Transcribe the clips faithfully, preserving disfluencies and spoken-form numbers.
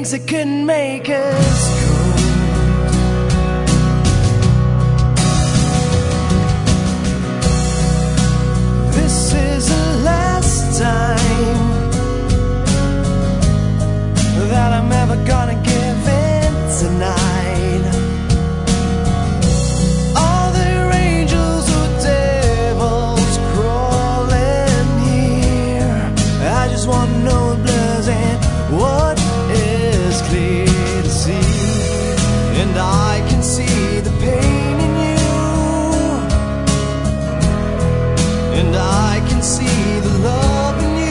things that couldn't make us cold. This is the last time that I'm ever gonna give in tonight. Are there angels or devils crawling here? I just wanna know what blurs and what is clear to see. And I can see the pain in you, and I can see the love in you.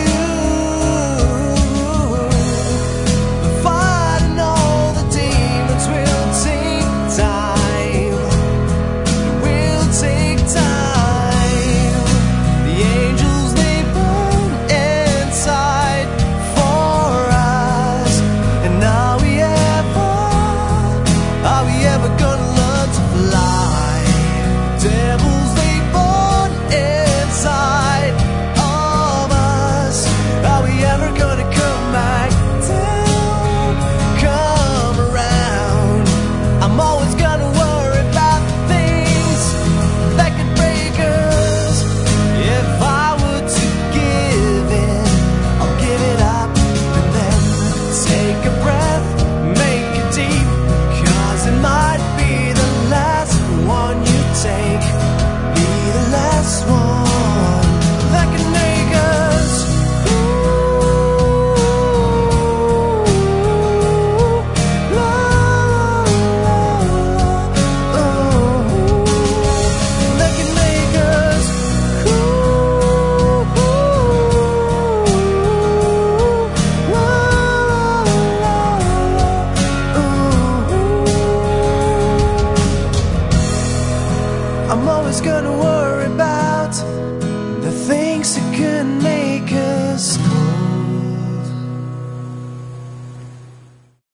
Devil